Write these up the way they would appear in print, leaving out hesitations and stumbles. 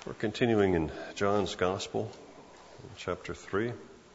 We're continuing in John's Gospel, chapter 3.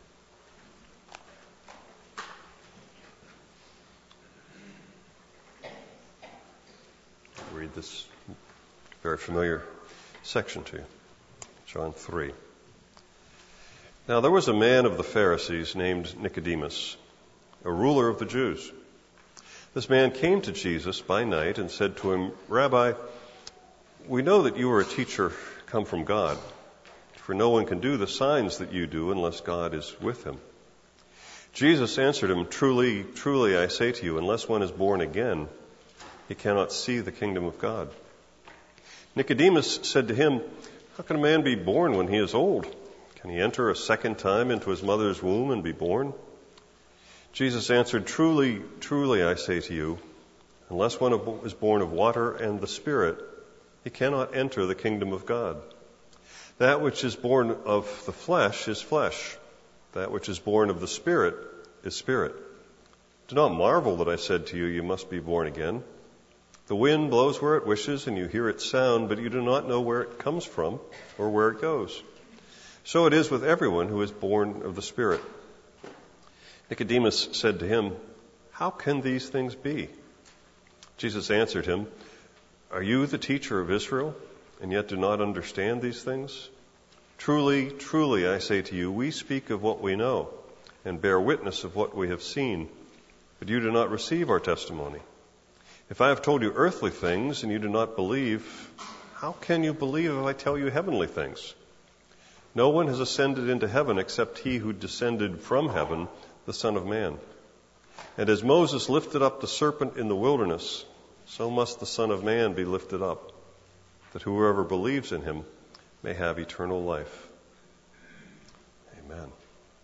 I'll read this very familiar section to you. John 3. Now there was a man of the Pharisees named Nicodemus, a ruler of the Jews. This man came to Jesus by night and said to him, "Rabbi, we know that you are a teacher come from God, for no one can do the signs that you do unless God is with him." Jesus answered him, "Truly, truly, I say to you, unless one is born again, he cannot see the kingdom of God." Nicodemus said to him, "How can a man be born when he is old? Can he enter a second time into his mother's womb and be born?" Jesus answered, "Truly, truly, I say to you, unless one is born of water and the Spirit, he cannot enter the kingdom of God. That which is born of the flesh is flesh. That which is born of the Spirit is spirit. Do not marvel that I said to you, you must be born again. The wind blows where it wishes, and you hear its sound, but you do not know where it comes from or where it goes. So it is with everyone who is born of the Spirit." Nicodemus said to him, "How can these things be?" Jesus answered him, "Are you the teacher of Israel, and yet do not understand these things? Truly, truly, I say to you, we speak of what we know, and bear witness of what we have seen, but you do not receive our testimony. If I have told you earthly things, and you do not believe, how can you believe if I tell you heavenly things? No one has ascended into heaven except he who descended from heaven, the Son of Man. And as Moses lifted up the serpent in the wilderness, so must the Son of Man be lifted up, that whoever believes in him may have eternal life." Amen.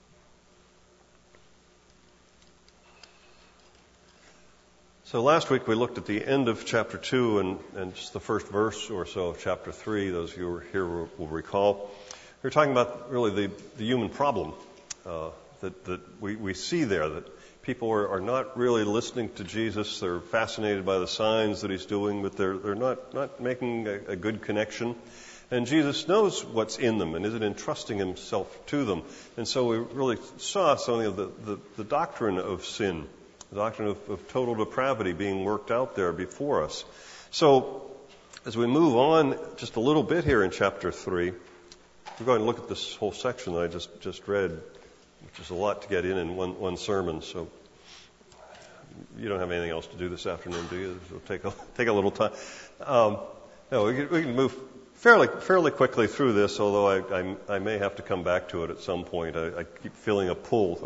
So last week we looked at the end of chapter 2 and just the first verse or so of chapter 3. Those of you who are here will recall. We were talking about really the human problem that we see there, that people are not really listening to Jesus. They're fascinated by the signs that he's doing, but they're not making a good connection. And Jesus knows what's in them and isn't entrusting himself to them. And so we really saw something of the doctrine of sin, the doctrine of total depravity being worked out there before us. So as we move on just a little bit here in chapter 3, we're going to look at this whole section that I just read, which is a lot to get in one sermon. So you don't have anything else to do this afternoon, do you? It'll take a little time. No, we can move fairly quickly through this, although I may have to come back to it at some point. I keep feeling a pull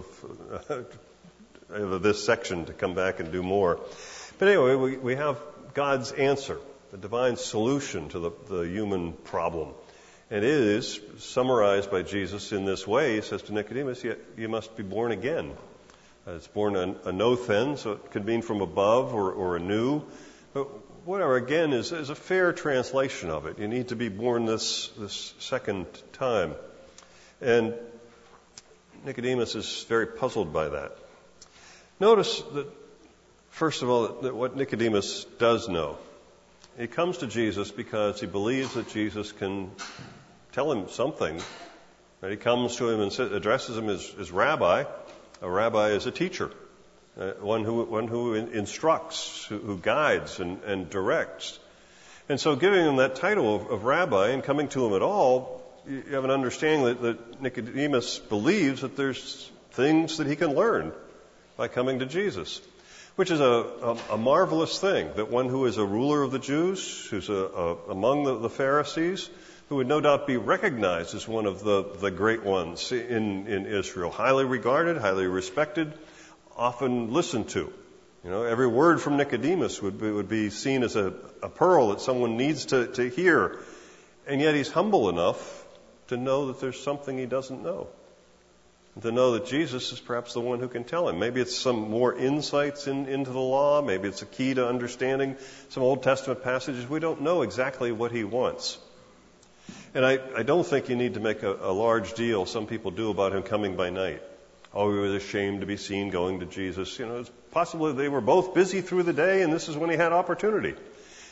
of this section to come back and do more. But anyway, we have God's answer, the divine solution to the human problem. And it is summarized by Jesus in this way. He says to Nicodemus, you must be born again. It's born anothen, so it could mean from above or anew. But whatever, again, is a fair translation of it. You need to be born this second time. And Nicodemus is very puzzled by that. Notice that, first of all, that what Nicodemus does know. He comes to Jesus because he believes that Jesus can tell him something. Right? He comes to him and addresses him as rabbi. A rabbi is a teacher, one who instructs, who guides and directs. And so giving him that title of rabbi and coming to him at all, you have an understanding that Nicodemus believes that there's things that he can learn by coming to Jesus, which is a marvelous thing, that one who is a ruler of the Jews, who's among the Pharisees, who would no doubt be recognized as one of the great ones in Israel, highly regarded, highly respected, often listened to. You know, every word from Nicodemus would be seen as a pearl that someone needs to hear. And yet he's humble enough to know that there's something he doesn't know. And to know that Jesus is perhaps the one who can tell him. Maybe it's some more insights into the law. Maybe it's a key to understanding some Old Testament passages. We don't know exactly what he wants. And I don't think you need to make a large deal, some people do, about him coming by night. Oh, he was ashamed to be seen going to Jesus. You know, it's possible they were both busy through the day, and this is when he had opportunity.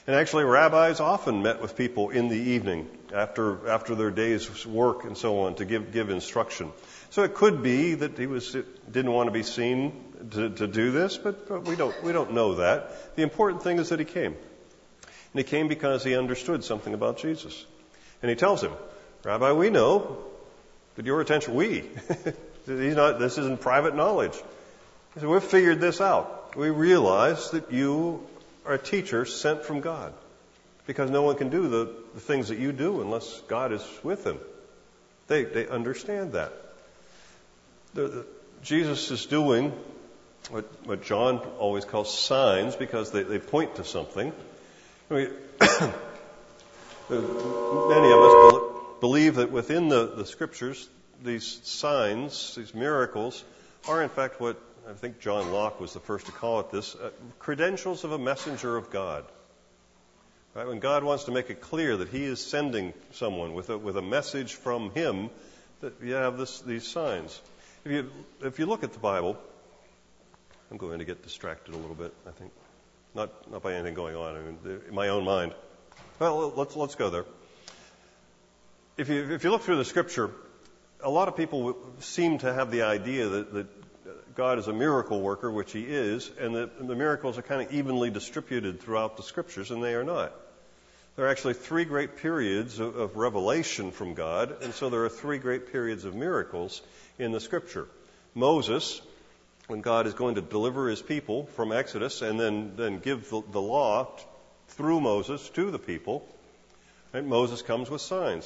And actually, rabbis often met with people in the evening after their day's work and so on to give instruction. So it could be that he didn't want to be seen to do this, but we don't know that. The important thing is that he came. And he came because he understood something about Jesus. And he tells him, Rabbi, we know that your attention, this isn't private knowledge. He said, we've figured this out. We realize that you are a teacher sent from God, because no one can do the things that you do unless God is with them. They understand that. Jesus is doing what John always calls signs, because they point to something. Many of us believe that within the Scriptures, these signs, these miracles, are in fact what I think John Locke was the first to call it this, credentials of a messenger of God. Right? When God wants to make it clear that he is sending someone with a message from him, that you have these signs. If you look at the Bible, I'm going to get distracted a little bit, I think. Not by anything going on, in my own mind. Well, let's go there. If you look through the Scripture, a lot of people seem to have the idea that God is a miracle worker, which he is, and that the miracles are kind of evenly distributed throughout the Scriptures, and they are not. There are actually 3 great periods of revelation from God, and so there are 3 great periods of miracles in the Scripture. Moses, when God is going to deliver his people from Exodus and then give the law through Moses to the people, right? Moses comes with signs.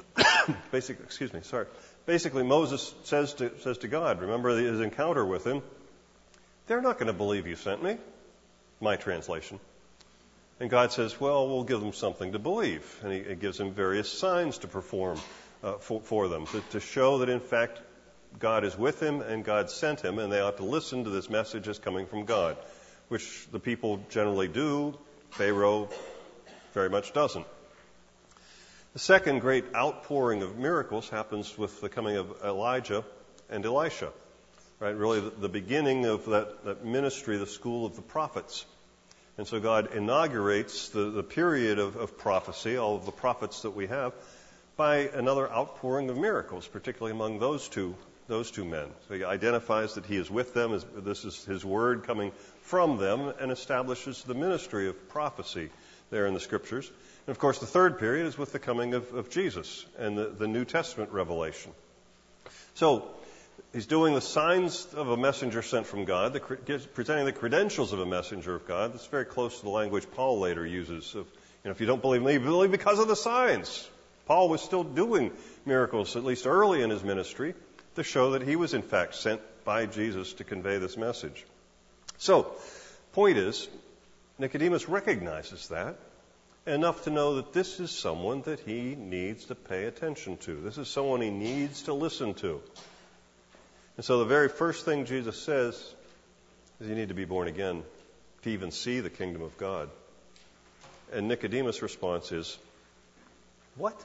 Basically, Moses says to God, remember his encounter with him, they're not going to believe you sent me, my translation. And God says, well, we'll give them something to believe. And he gives them various signs to perform for them, to show that in fact God is with him and God sent him, and they ought to listen to this message as coming from God, which the people generally do. Pharaoh very much doesn't. The second great outpouring of miracles happens with the coming of Elijah and Elisha, right? Really the beginning of that ministry, the school of the prophets. And so God inaugurates the period of prophecy, all of the prophets that we have, by another outpouring of miracles, particularly among those two men. So he identifies that he is with them, this is his word coming from them, and establishes the ministry of prophecy there in the Scriptures. And of course, the third period is with the coming of Jesus and the New Testament revelation. So he's doing the signs of a messenger sent from God, presenting the credentials of a messenger of God. That's very close to the language Paul later uses of, if you don't believe me, believe because of the signs. Paul was still doing miracles, at least early in his ministry, to show that he was in fact sent by Jesus to convey this message. So, point is, Nicodemus recognizes that enough to know that this is someone that he needs to pay attention to. This is someone he needs to listen to. And so the very first thing Jesus says is you need to be born again to even see the kingdom of God. And Nicodemus' response is, what?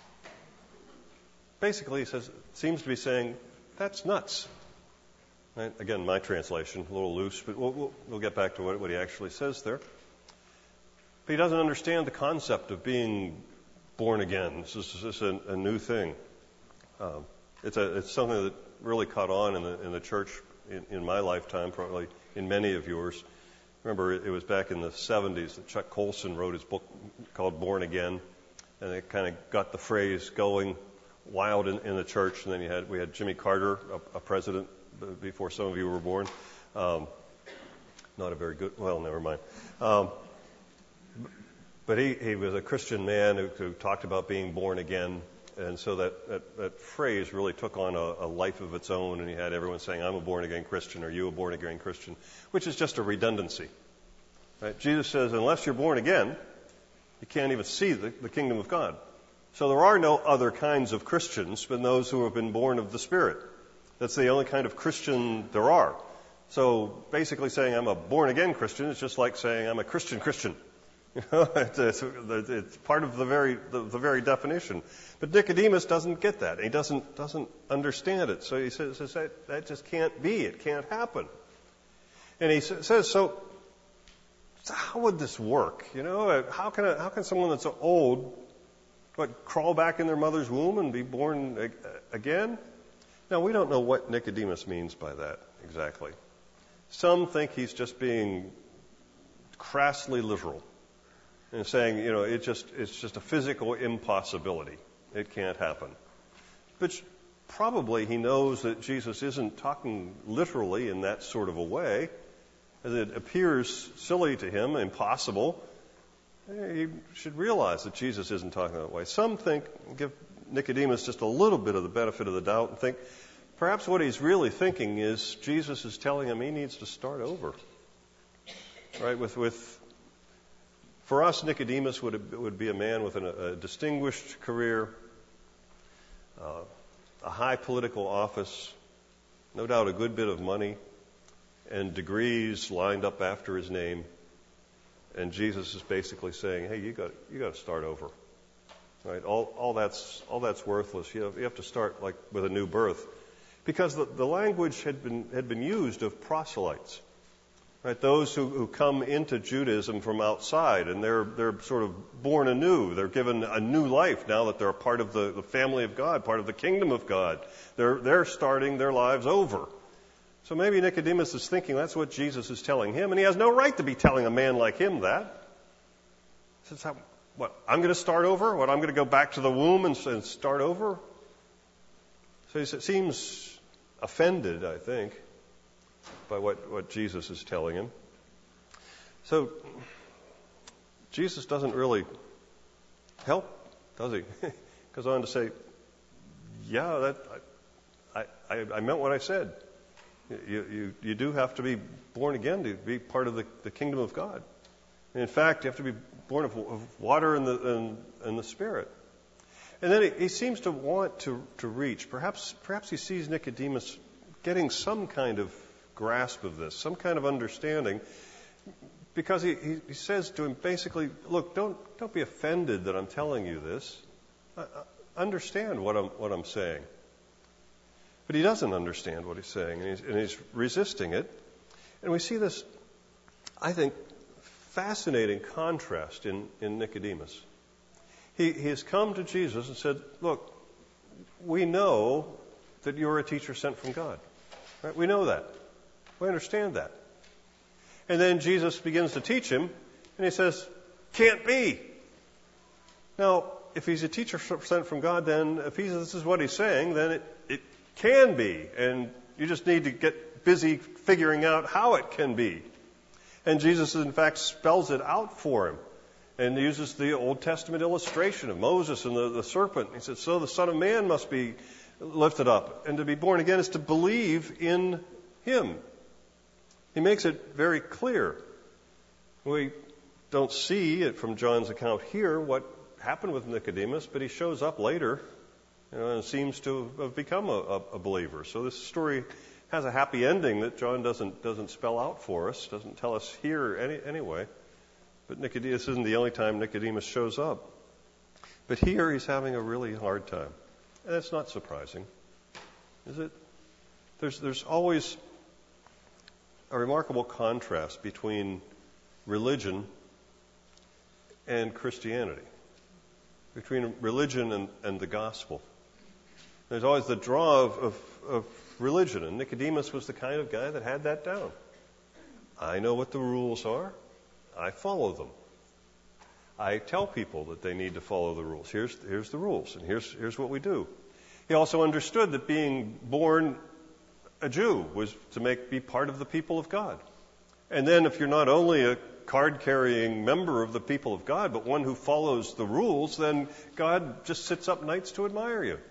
Basically, he seems to be saying, that's nuts. Right? Again, my translation, a little loose, but we'll get back to what he actually says there. But he doesn't understand the concept of being born again. This is a new thing. It's something that really caught on in the church in my lifetime, probably in many of yours. Remember, it was back in the 70s that Chuck Colson wrote his book called Born Again, and it kind of got the phrase going wild in the church. And then we had Jimmy Carter, a president before some of you were born. Not a very good, well, never mind. But he was a Christian man who talked about being born again. And so that phrase really took on a life of its own, and you had everyone saying, I'm a born-again Christian, or you a born-again Christian, which is just a redundancy. Right? Jesus says, unless you're born again, you can't even see the kingdom of God. So there are no other kinds of Christians than those who have been born of the Spirit. That's the only kind of Christian there are. So basically saying I'm a born-again Christian is just like saying I'm a Christian Christian. It's part of the very definition. But Nicodemus doesn't get that. He doesn't understand it. So he says that just can't be. It can't happen. And he says, so So how would this work? How can someone that's old, crawl back in their mother's womb and be born again? Now, we don't know what Nicodemus means by that exactly. Some think he's just being crassly literal and saying, it's just a physical impossibility. It can't happen. But probably he knows that Jesus isn't talking literally in that sort of a way. As it appears silly to him, impossible, he should realize that Jesus isn't talking that way. Some give Nicodemus just a little bit of the benefit of the doubt and think perhaps what he's really thinking is Jesus is telling him he needs to start over. Right? For us, Nicodemus would be a man with a distinguished career, a high political office, no doubt a good bit of money, and degrees lined up after his name. And Jesus is basically saying, hey, you got to start over. Right? All that's worthless. You have to start like with a new birth. Because the language had been used of proselytes. Right? Those who come into Judaism from outside, and they're sort of born anew. They're given a new life now that they're a part of the family of God, part of the kingdom of God. They're starting their lives over. So maybe Nicodemus is thinking that's what Jesus is telling him, and he has no right to be telling a man like him that. He says, what, I'm going to start over? What, I'm going to go back to the womb and start over? So he seems offended, I think, by what Jesus is telling him. So Jesus doesn't really help, does he? Goes on to say, yeah, I meant what I said. You do have to be born again to be part of the kingdom of God. And in fact, you have to be born of water and the Spirit. And then he seems to want to reach. Perhaps he sees Nicodemus getting some kind of grasp of this, some kind of understanding, because he says to him basically, look, don't be offended that I'm telling you this. Understand what I'm saying. But he doesn't understand what he's saying, and he's resisting it. And we see this, I think, fascinating contrast in Nicodemus. He has come to Jesus and said, look, we know that you're a teacher sent from God. Right? We know that. We understand that. And then Jesus begins to teach him, and he says, can't be. Now, if he's a teacher sent from God, then if this is what he's saying, then it can be, and you just need to get busy figuring out how it can be. And Jesus, in fact, spells it out for him and uses the Old Testament illustration of Moses and the serpent. He says, so the Son of Man must be lifted up, and to be born again is to believe in him. He makes it very clear. We don't see it from John's account here what happened with Nicodemus, but he shows up later, and seems to have become a believer. So this story has a happy ending that John doesn't spell out for us, doesn't tell us here anyway. But Nicodemus isn't the only time Nicodemus shows up. But here he's having a really hard time. And that's not surprising, is it? There's always a remarkable contrast between religion and Christianity, between religion and the gospel. There's always the draw of religion, and Nicodemus was the kind of guy that had that down. I know what the rules are. I follow them. I tell people that they need to follow the rules. Here's the rules, and here's what we do. He also understood that being born a Jew was to be part of the people of God. And then if you're not only a card-carrying member of the people of God, but one who follows the rules, then God just sits up nights to admire you.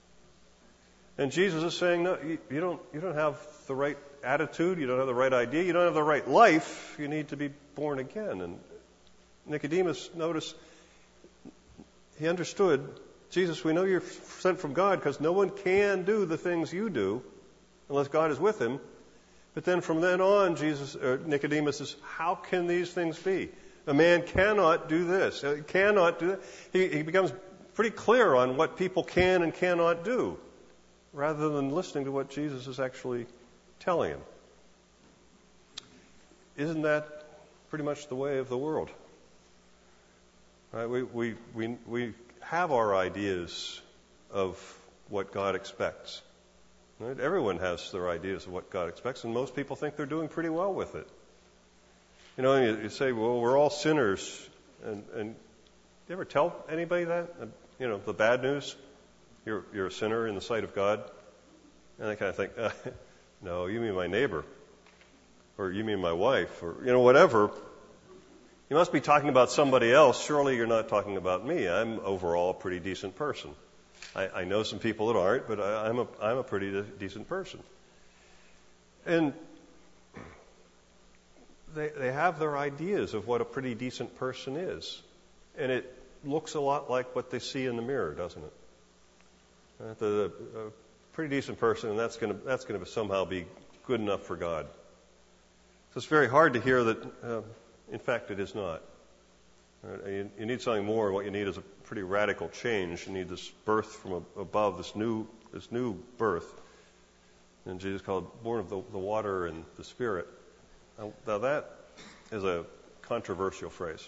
And Jesus is saying, no, you don't have the right attitude, you don't have the right idea, you don't have the right life, you need to be born again. And Nicodemus, notice, he understood, Jesus, we know you're sent from God because no one can do the things you do unless God is with him. But then from then on, Nicodemus says, how can these things be? A man cannot do this, cannot do that. He becomes pretty clear on what people can and cannot do, rather than listening to what Jesus is actually telling him. Isn't that pretty much the way of the world. Right? We have our ideas of what God expects. Right? Everyone has their ideas of what God expects, and most people think they're doing pretty well with it. You know, you say, well, we're all sinners, and you ever tell anybody that? You know, the bad news? You're a sinner in the sight of God? And they kind of think, no, you mean my neighbor, or you mean my wife, or, you know, whatever. You must be talking about somebody else. Surely you're not talking about me. I'm overall a pretty decent person. I know some people that aren't, but I'm a pretty decent person. And they have their ideas of what a pretty decent person is. And it looks a lot like what they see in the mirror, doesn't it? A pretty decent person, and that's going to somehow be good enough for God. So it's very hard to hear that, in fact, it is not. Right? You need something more. What you need is a pretty radical change. You need this birth from above, this new birth. And Jesus called it born of the water and the Spirit. Now that is a controversial phrase.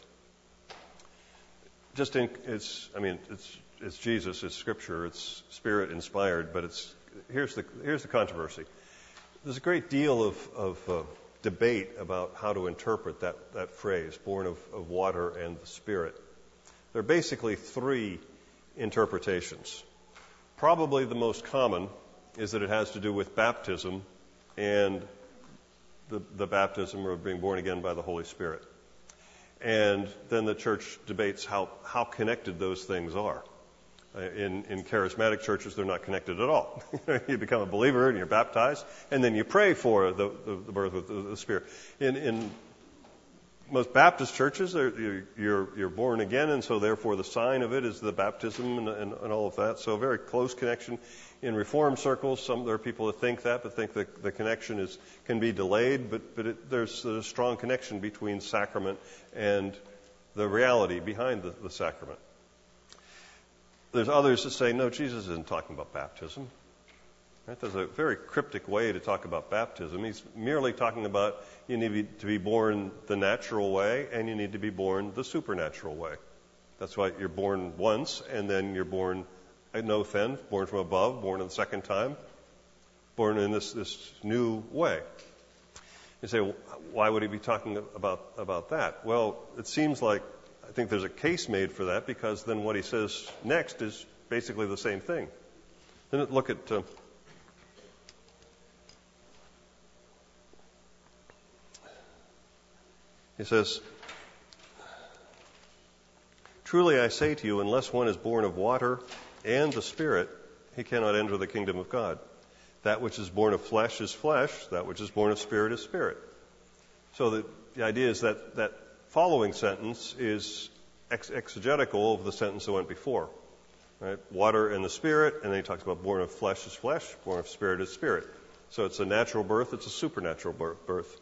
It's Jesus, it's Scripture, it's Spirit inspired, but here's the controversy. There's a great deal of debate about how to interpret that phrase, born of water and the Spirit. There are basically three interpretations. Probably the most common is that it has to do with baptism and the baptism of being born again by the Holy Spirit. And then the church debates how connected those things are. In charismatic churches, they're not connected at all. You become a believer and you're baptized, and then you pray for the birth of the Spirit. In most Baptist churches, you're born again, and so therefore the sign of it is the baptism and all of that. So a very close connection. In Reformed circles, there are people that think that, but think that the connection can be delayed. But there's a strong connection between sacrament and the reality behind the sacrament. There's others that say, no, Jesus isn't talking about baptism. Right? There's a very cryptic way to talk about baptism. He's merely talking about you need to be born the natural way and you need to be born the supernatural way. That's why you're born once and then you're born, no offense, born from above, born a second time, born in this new way. You say, well, why would he be talking about that? Well, it seems like I think there's a case made for that because then what he says next is basically the same thing. Then look at he says, truly I say to you, unless one is born of water and the Spirit, he cannot enter the kingdom of God. That which is born of flesh is flesh, that which is born of spirit is spirit. So the idea is that following sentence is exegetical of the sentence that went before. Right? Water and the Spirit, and then he talks about born of flesh is flesh, born of spirit is spirit. So it's a natural birth, it's a supernatural birth.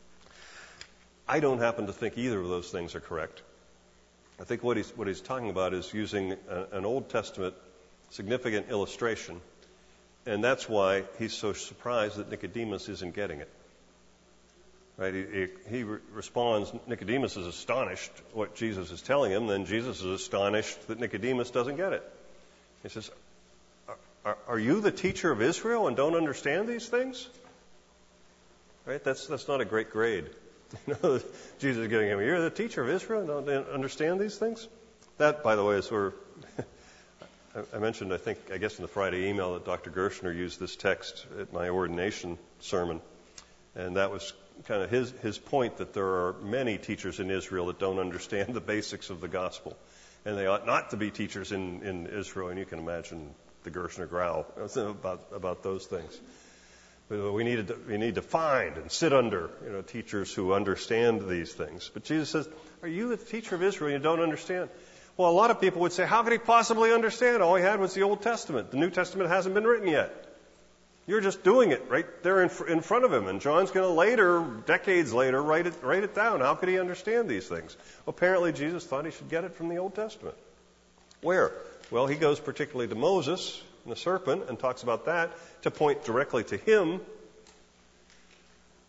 I don't happen to think either of those things are correct. I think what he's talking about is using an Old Testament significant illustration, and that's why he's so surprised that Nicodemus isn't getting it. Right? He responds, Nicodemus is astonished what Jesus is telling him, then Jesus is astonished that Nicodemus doesn't get it. He says, are you the teacher of Israel and don't understand these things? Right? That's not a great grade. Jesus is getting him, you're the teacher of Israel and don't understand these things? That, by the way, is where I mentioned, I guess in the Friday email that Dr. Gershner used this text at my ordination sermon. And that was kind of his point that there are many teachers in Israel that don't understand the basics of the gospel. And they ought not to be teachers in Israel. And you can imagine the Gershner growl about those things. But we need to find and sit under teachers who understand these things. But Jesus says, are you the teacher of Israel and you don't understand? Well, a lot of people would say, how could he possibly understand? All he had was the Old Testament. The New Testament hasn't been written yet. You're just doing it right there in front of him. And John's going to later, decades later, write it down. How could he understand these things? Well, apparently Jesus thought he should get it from the Old Testament. Where? Well, he goes particularly to Moses and the serpent and talks about that to point directly to him.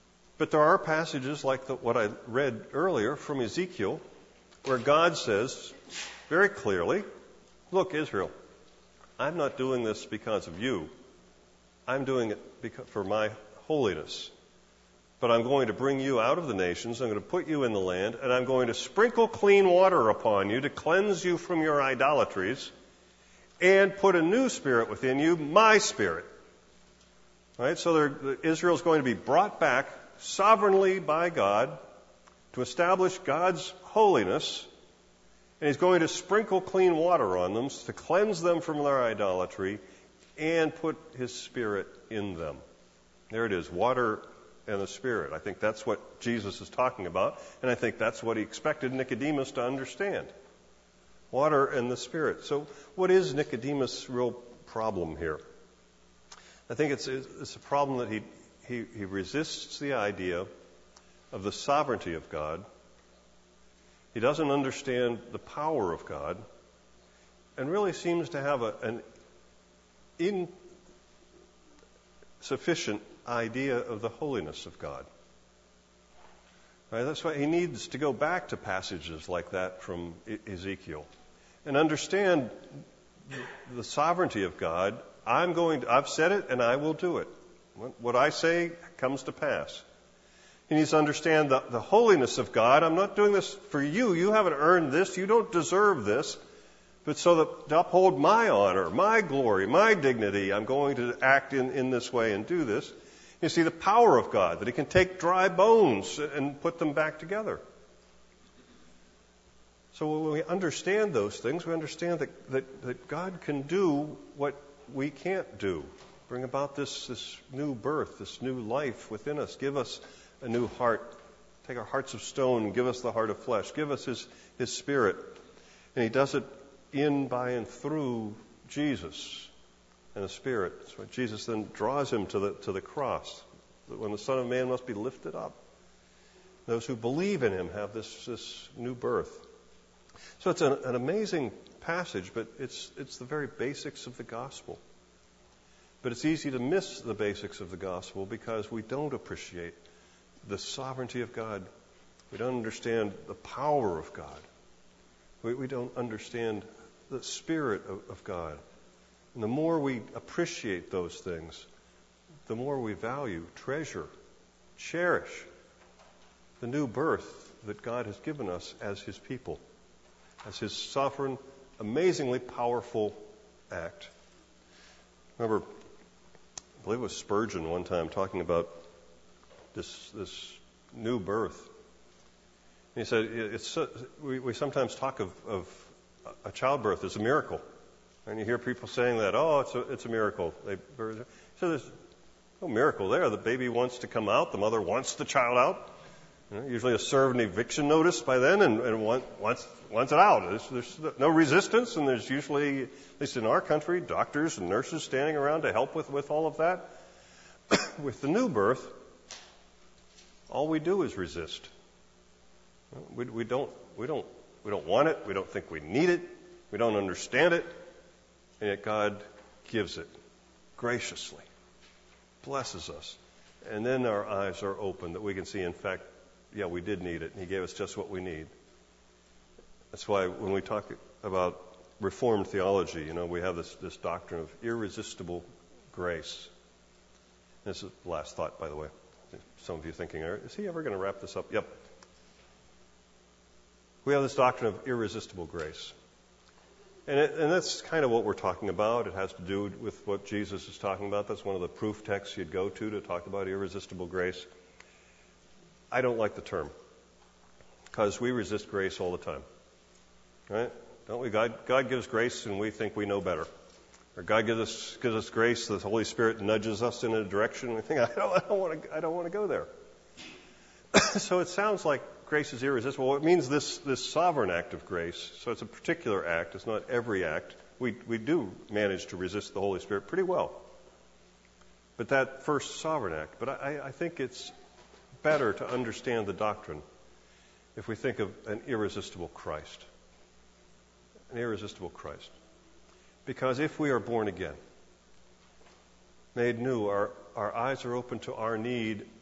But there are passages like what I read earlier from Ezekiel where God says very clearly, look, Israel, I'm not doing this because of you. I'm doing it for my holiness. But I'm going to bring you out of the nations, I'm going to put you in the land, and I'm going to sprinkle clean water upon you to cleanse you from your idolatries, and put a new spirit within you, my spirit. Right? So Israel is going to be brought back sovereignly by God to establish God's holiness, and He's going to sprinkle clean water on them to cleanse them from their idolatry and put His Spirit in them. There it is, water and the Spirit. I think that's what Jesus is talking about, and I think that's what He expected Nicodemus to understand. Water and the Spirit. So what is Nicodemus' real problem here? I think it's a problem that he resists the idea of the sovereignty of God. He doesn't understand the power of God, and really seems to have an insufficient idea of the holiness of God. Right? That's why he needs to go back to passages like that from Ezekiel and understand the sovereignty of God. I've said it and I will do it. What I say comes to pass. He needs to understand the holiness of God. I'm not doing this for you. You haven't earned this. You don't deserve this. But so that to uphold my honor, my glory, my dignity, I'm going to act in this way and do this. You see the power of God, that He can take dry bones and put them back together. So when we understand those things, we understand that God can do what we can't do. Bring about this new birth, this new life within us. Give us a new heart. Take our hearts of stone and give us the heart of flesh. Give us His Spirit. And He does it in, by, and through Jesus and the Spirit. That's why Jesus then draws him to the cross. That when the Son of Man must be lifted up, those who believe in Him have this new birth. So it's an amazing passage, but it's the very basics of the gospel. But it's easy to miss the basics of the gospel because we don't appreciate the sovereignty of God. We don't understand the power of God. We don't understand the Spirit of God. And the more we appreciate those things, the more we value, treasure, cherish the new birth that God has given us as His people, as His sovereign, amazingly powerful act. Remember, I believe it was Spurgeon one time talking about this new birth. And he said, we sometimes talk of a childbirth as a miracle. And you hear people saying that, it's a miracle. So there's no miracle there. The baby wants to come out. The mother wants the child out. Usually serve an eviction notice by then and wants it out. There's no resistance, and there's usually, at least in our country, doctors and nurses standing around to help with all of that. With the new birth, all we do is resist. We don't want it. We don't think we need it. We don't understand it. And yet God gives it graciously, blesses us. And then our eyes are open that we can see, in fact, yeah, we did need it, and He gave us just what we need. That's why when we talk about Reformed theology, we have this doctrine of irresistible grace. This is the last thought, by the way. Some of you thinking, is he ever going to wrap this up? Yep. We have this doctrine of irresistible grace. And that's kind of what we're talking about. It has to do with what Jesus is talking about. That's one of the proof texts you'd go to talk about irresistible grace. I don't like the term, because we resist grace all the time, right? Don't we? God gives grace, and we think we know better. Or God gives us grace, the Holy Spirit nudges us in a direction, and we think, I don't want to go there. So it sounds like grace is irresistible. Well, it means this sovereign act of grace. So it's a particular act. It's not every act. We do manage to resist the Holy Spirit pretty well. But that first sovereign act. But I think it's better to understand the doctrine if we think of an irresistible Christ. An irresistible Christ. Because if we are born again, made new, our eyes are open to our need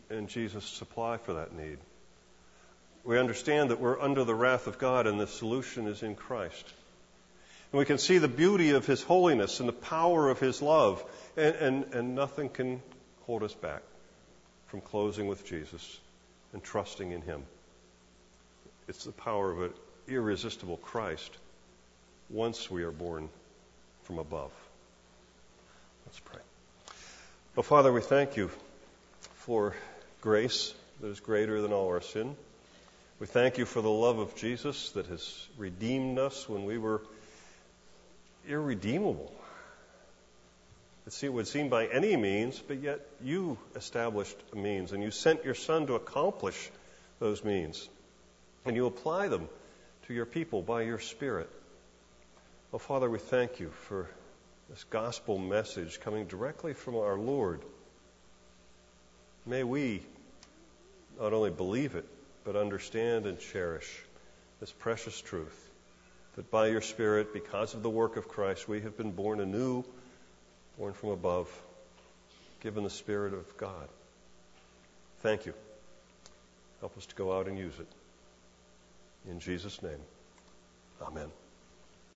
and Jesus' supply for that need. We understand that we're under the wrath of God and the solution is in Christ. And we can see the beauty of His holiness and the power of His love, and nothing can hold us back from closing with Jesus and trusting in Him. It's the power of an irresistible Christ once we are born from above. Let's pray. Well, Father, we thank You for grace that is greater than all our sin. We thank You for the love of Jesus that has redeemed us when we were irredeemable. It would seem by any means, but yet You established a means, and You sent Your Son to accomplish those means. And You apply them to Your people by Your Spirit. Oh, Father, we thank You for this gospel message coming directly from our Lord. May we not only believe it, but understand and cherish this precious truth, that by Your Spirit, because of the work of Christ, we have been born anew, born from above, given the Spirit of God. Thank You. Help us to go out and use it. In Jesus' name, amen.